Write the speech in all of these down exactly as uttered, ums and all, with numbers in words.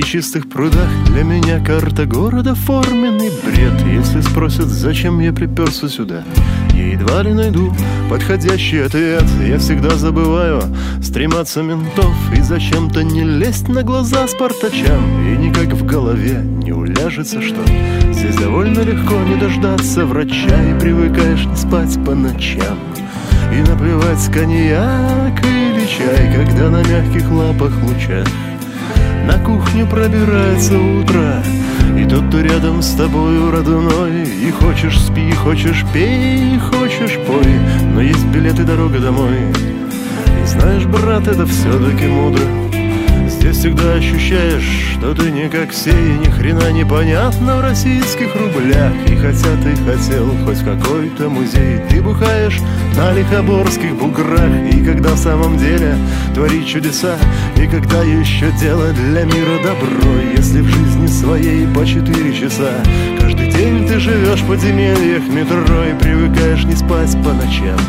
чистых прудах для меня карта города форменный бред. Если спросят, зачем я приперся сюда, я едва ли найду подходящий ответ. Я всегда забываю стрематься ментов и зачем-то не лезть на глаза спартачам. И никак в голове не уляжется, что здесь довольно легко не дождаться врача, и привыкаешь не спать по ночам. И наплевать, коньяк или чай, когда на мягких лапах лучах на кухню пробирается утро, и тот, кто рядом с тобою родной. И хочешь спи, хочешь пей, хочешь пой, но есть билет и дорога домой. И знаешь, брат, это все-таки мудро. Здесь всегда ощущаешь, что ты не как все, и ни хрена непонятно в российских рублях. И хотя ты хотел хоть какой-то музей, ты бухаешь на лихоборских буграх. И когда в самом деле творить чудеса, и когда еще делать для мира добро, если в жизни своей по четыре часа каждый день ты живешь в подземельях метро, и привыкаешь не спать по ночам.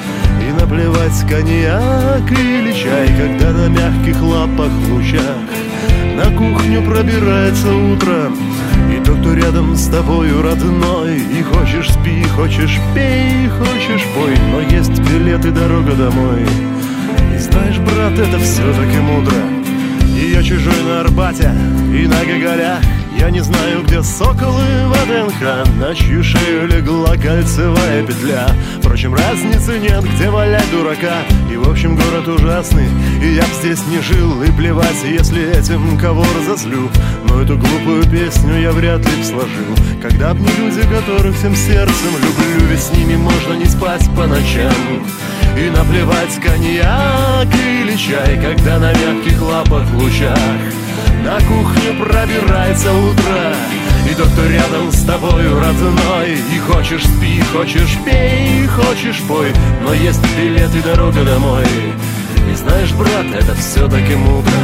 И наплевать, коньяк или чай, когда на мягких лапах лучах на кухню пробирается утро, и тот, кто рядом с тобою родной. И хочешь спи, хочешь пей, хочешь пой, но есть билет и дорога домой. И знаешь, брат, это все-таки мудро. И я чужой на Арбате и на Гоголях. Я не знаю, где соколы в ВДНХ, на чью шею легла кольцевая петля. Впрочем, разницы нет, где валять дурака. И в общем город ужасный, и я б здесь не жил. И плевать, если этим кого разозлю, но эту глупую песню я вряд ли б сложил, когда б не люди, которых всем сердцем люблю. Ведь с ними можно не спать по ночам. И наплевать, коньяк или чай, когда на мягких лапах лучах на кухню пробирается утро, и тот, кто рядом с тобою родной. И хочешь спи, хочешь пей, хочешь пой, но есть билет и дорога домой. И знаешь, брат, это все-таки мудро.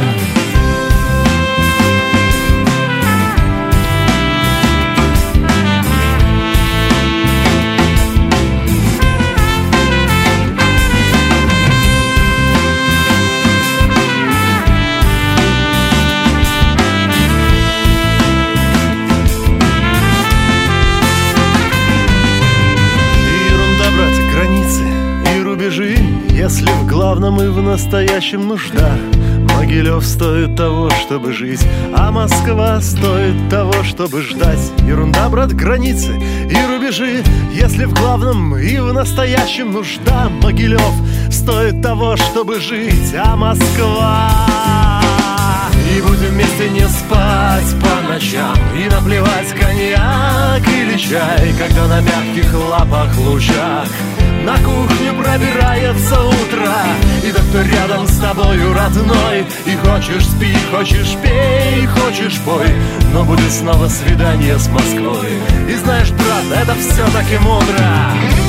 Если в главном и в настоящем нужда, Могилев стоит того, чтобы жить, а Москва стоит того, чтобы ждать. Ерунда, брат, границы и рубежи. Если в главном и в настоящем нужда, Могилев стоит того, чтобы жить, а Москва. И будем вместе не спать по ночам, и наплевать, коньяк или чай, когда на мягких лапах лучах на кухню пробирается утро, и тот, кто рядом с тобою родной. И хочешь спи, хочешь пей, хочешь пой, но будет снова свидание с Москвой. И знаешь, брат, это все-таки мудро.